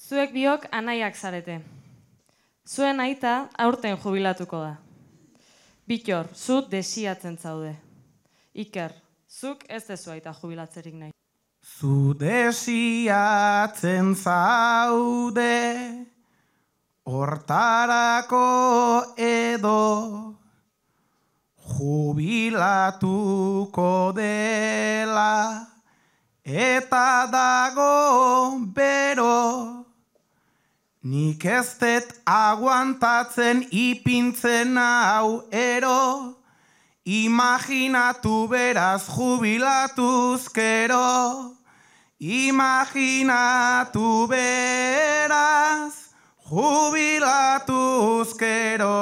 Zuek biok anaiak zarete. Zuen aita aurten jubilatuko da. Bittor, zu desiatzen zaude. Iker, zuk ez dezu aita jubilatzerik nahi. Zu desiatzen zaude, hortarako edo, jubilatuko dela, eta dago bero, nik ez dut aguantatzen ipintzen hau ero, imaginatu beraz jubilatuzkero, imaginatu beraz jubilatuzkero.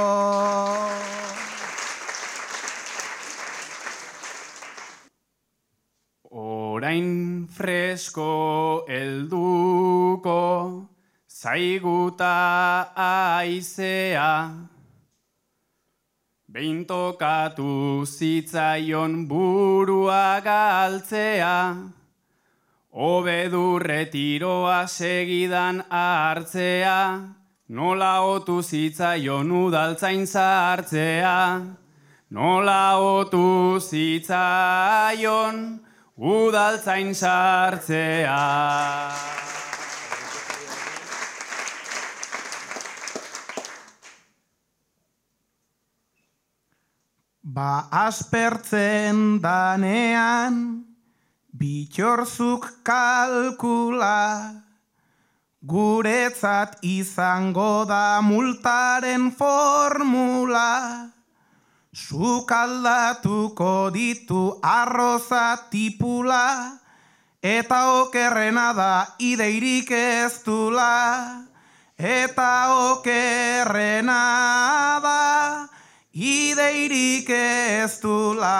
Orain fresko helduko zaiguta aizea, behin tokatu zitzaion burua galtzea, hobedu retiroa segidan hartzea, nola otu zitzaion udaltzain sartzea, nola otu zitzaion udaltzain sartzea. Ba aspertzen danean, bitxorzuk kalkula, guretzat izango da multaren formula, zuk aldatuko ditu arroza tipula, eta okerrena da ideirik ez dula, eta okerrena da ideirik ez dula.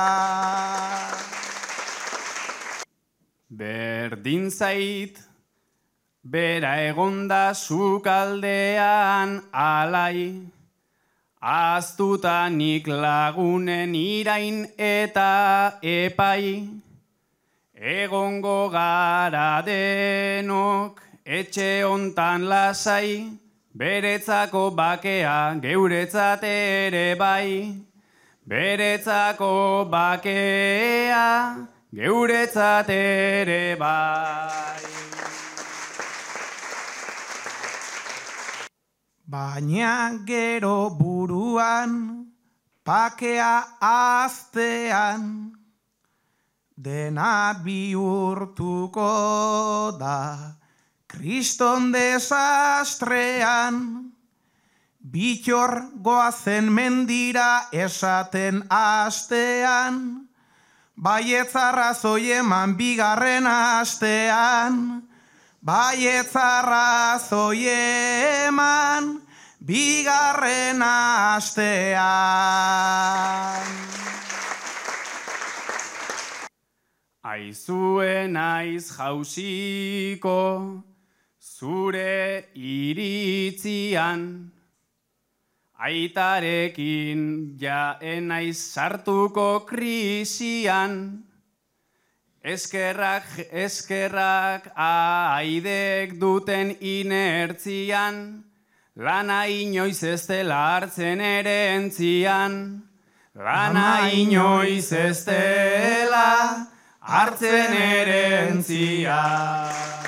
Berdin zait, bera egonda sukaldean alai, aztutanik lagunen irain eta epai, egongo gara denok etxe hontan lasai, beretzako bakea geuretzat ere bai, beretzako bakea geuretzat ere bai. Baina gero buruan, pakea aztean, dena bihurtuko da kriston desastrean, bitxor goazen mendira esaten astean, baietzarrazoi eman bigarren astean, baietzarrazoi eman bigarren astean. Aizue naiz jausiko zure iritzian, aitarekin ja enaiz sartuko krisian, eskerrak aidek duten inertzian, lana inoiz ez dela hartzen ere entzian, lana inoiz ez dela hartzen ere entzian.